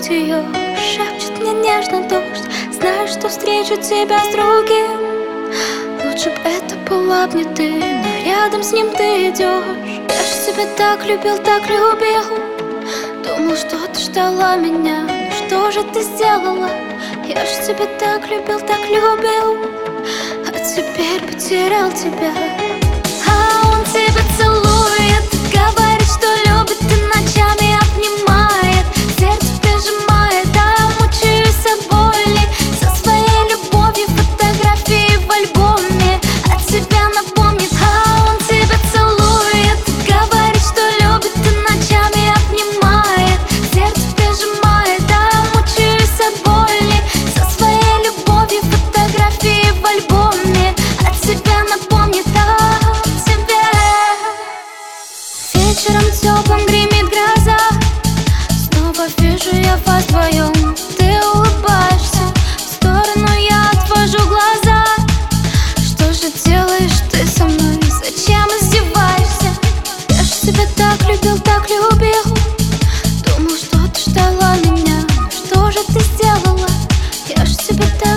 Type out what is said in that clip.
грудь ее, шепчет мне нежно дождь. Знаешь, что встречу тебя с другим. Лучше б это была б не ты, но рядом с ним ты идешь. Я ж тебя так любил, так любил. Думал, что ты ждала меня, но что же ты сделала? Я ж тебя так любил, так любил, а теперь потерял тебя. А он тебя целует, говорит, что любит, и ночами обнимает, сердце прижимает, а я мучаюсь от боли. Со своей любовью фотографии в альбоме от тебя напомнит. А он тебя целует, говорит, что любит, и ночами обнимает, сердце прижимает, а я мучаюсь от боли. Со своей любовью фотографии в альбоме от тебя напомнит о тебе. Вечером теплым гремит гроза, снова вижу я вас вдвоем. Ты улыбаешься, в сторону я отвожу глаза. Что же делаешь ты со мной? Зачем издеваешься? Я ж тебя так любил, так любил. Думал, что ты ждала меня, но что же ты сделала? Я ж тебя так